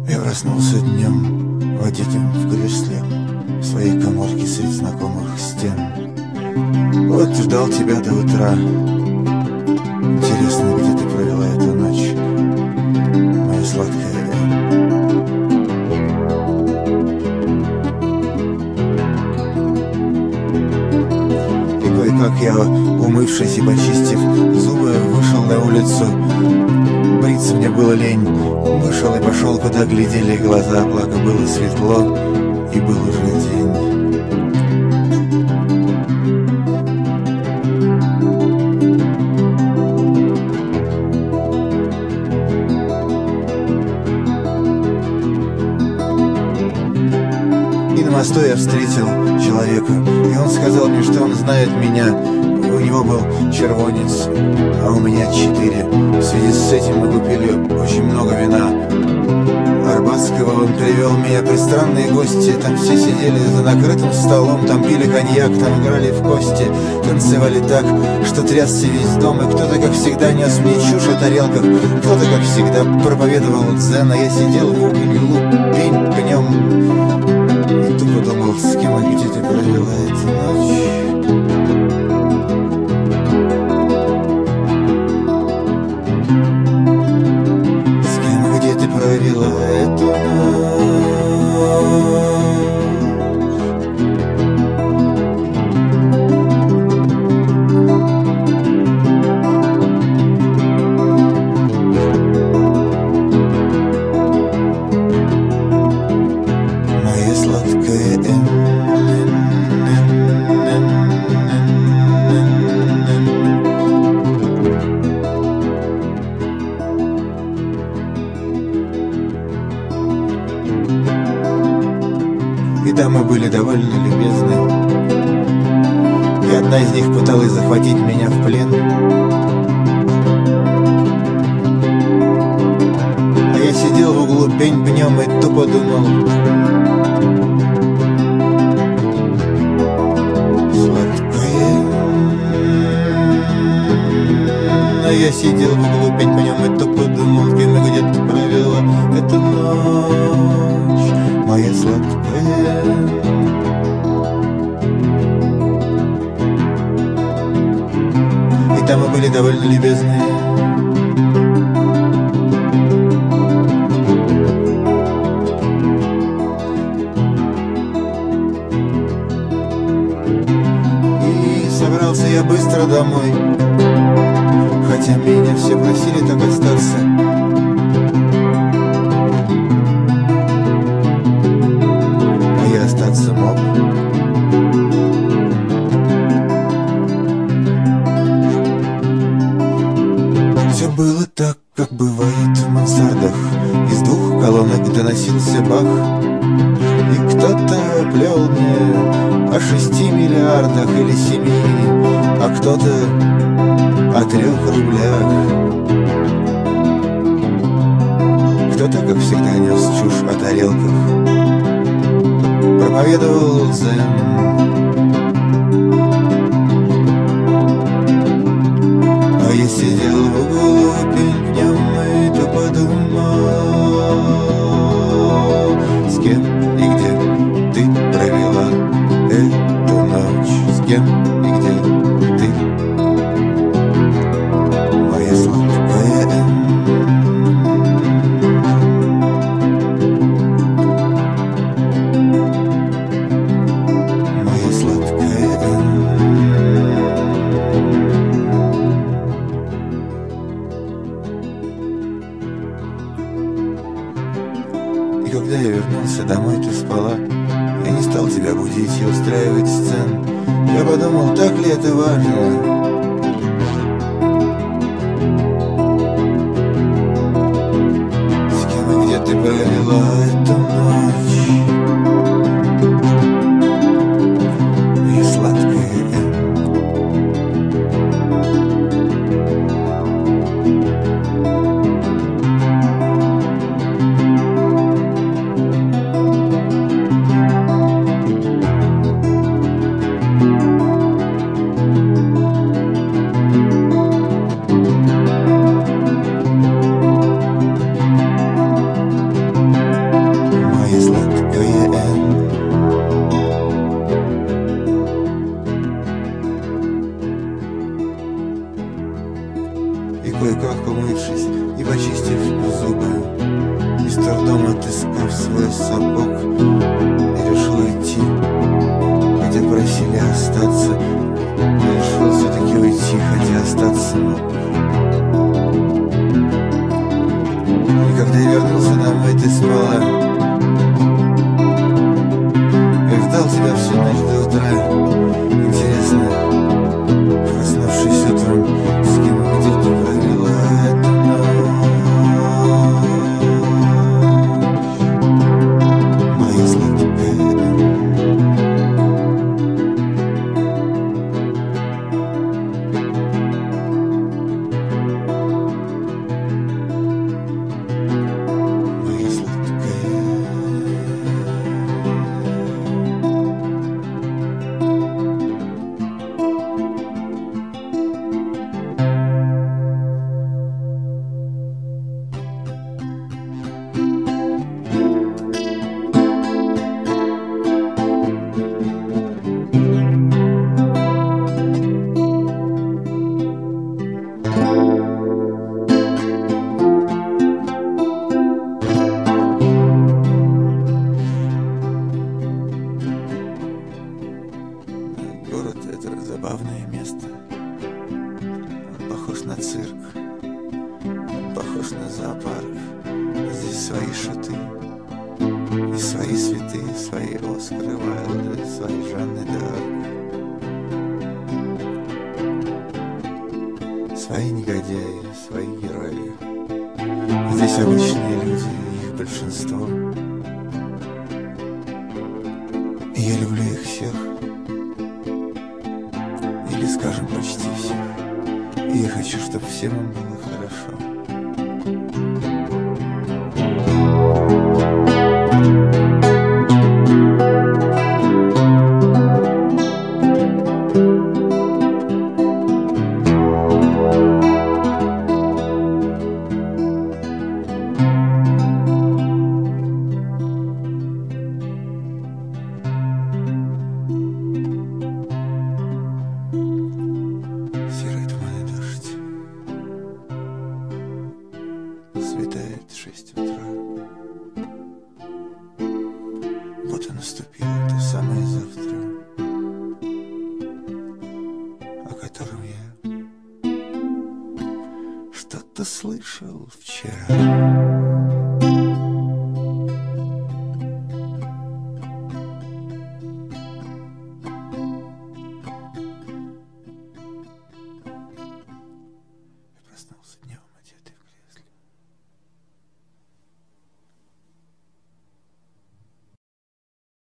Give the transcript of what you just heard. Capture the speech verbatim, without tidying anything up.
Я проснулся днем, водителем в кресле, в своей каморке среди знакомых стен. Вот ждал тебя до утра. Интересно, где ты провела эту ночь, моя сладкая Энн? И кое-как я, умывшись и почистив зубы, вышел на улицу. Бриться мне было лень. Вышел и пошел, куда глядели глаза, благо было светло, и был уже день. И на мосту я встретил человека, и он сказал мне, что он знает меня. У него был червонец, а у меня четыре. В связи с этим мы купили очень много вина. Арбатского он привел меня при странные гости. Там все сидели за накрытым столом, там пили коньяк, там играли в кости, танцевали так, что трясся весь дом. И кто-то, как всегда, нес мне чушь о тарелках, кто-то, как всегда, проповедовал дзен. А я сидел в углу, пень пнем, и тупо думал, с кем и где ты провела эту ночь. Провела эту моя сладкая Энн. И дамы были довольно любезны, и одна из них пыталась захватить меня в плен. А я сидел в углу пень пнем и тупо думал, сладкая. А я сидел в углу пень пнем и тупо думал, с кем и где ты провела эту ночь, моя сладкая. И дамы были довольно любезные. И собрался я быстро домой, хотя меня все просили так остаться. Остаться мог. Все было так, как бывает в мансардах. Из двух колонок доносился бах, и кто-то плел мне о шести миллиардах или семи, а кто-то о трех рублях. Кто-то, как всегда, нес чушь о тарелках, проповедовал дзен. А я сидел в углу пень пнем и то подумал, с кем и где ты провела эту ночь, с кем и где ты, моя сладкая Энн. И когда я вернулся домой, ты спала. Я не стал тебя будить и устраивать сцен. Я подумал, так ли это важно? С кем и где ты провела эту ночь, моя сладкая Энн. ГВН. И кое-как умывшись и почистив зубы, и с трудом отыскав свой сапог, я решил идти, хотя просили остаться. Я решил все-таки уйти, хотя остаться мог. И когда я вернулся домой, ты спала. Я ждал тебя всю ночь до утра. Интересно, проснувшись утром, с кем и где ты провела эту ночь? Моя сладкая. Моя сладкая. Город — это забавное место. Он похож на цирк, он похож на зоопарк. Здесь свои шуты, и свои святые, свои Оскары Уайлды, свои Жанны д'Арк, свои негодяи, свои герои. Здесь обычные люди, их большинство. И я люблю их всех. Или, скажем, почти всех. И я хочу, чтобы всем им было хорошо. Серый туманный дождь. Светает шесть утра. Вот и наступило то самое завтра, о котором я что-то слышал вчера.